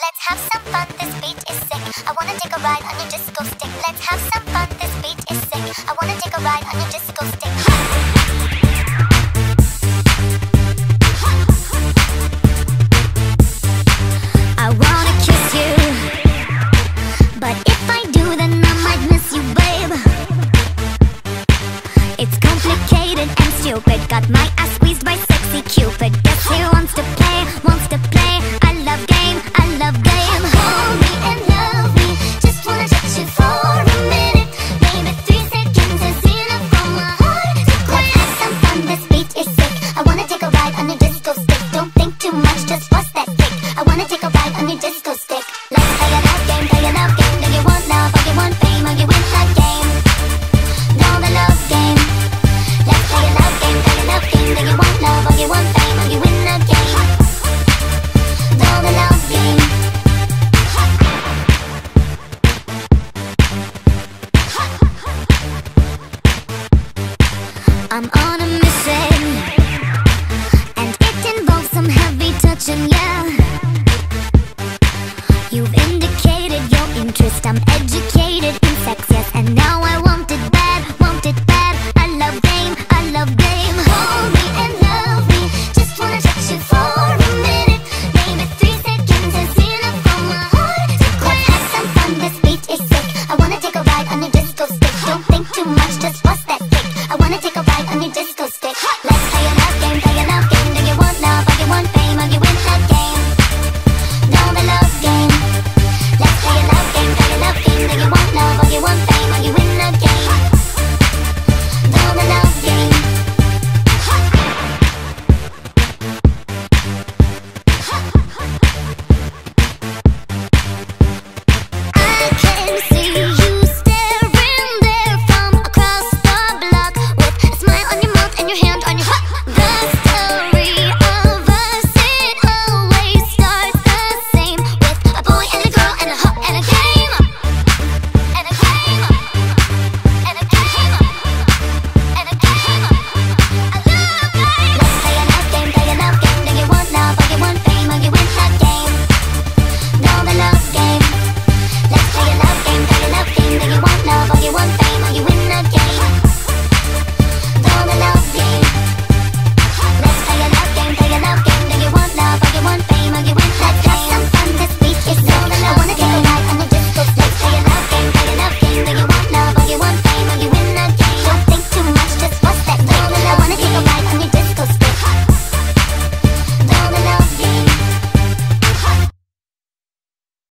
Let's have some fun, this beat is sick. I wanna take a ride on your disco stick. Let's have some fun, this beat is sick. I wanna take a ride on your disco stick. I wanna kiss you, but if I do, then I might miss you, babe. It's complicated and stupid. Got my ass squeezed by sexy Cupid. Guess he wants to play, wants to play. I love game, I love game. Hold me and love me, just wanna touch you for a minute. Maybe 3 seconds is enough for my heart to quit. Let's have some fun, this beat is sick. I wanna take a ride on your disco stick. Don't think too much, just bust that kick. I wanna take a ride on your disco stick. Let's play a love game, play a love game. Do you want love or you want fame or you win that game? No, the love game. Let's play a love game, play a love game. Do you want love or you want fame or you win that game? No, the love game. I'm on a mission, and it involves some heavy touching, yeah. You've indicated your interest, I'm educated.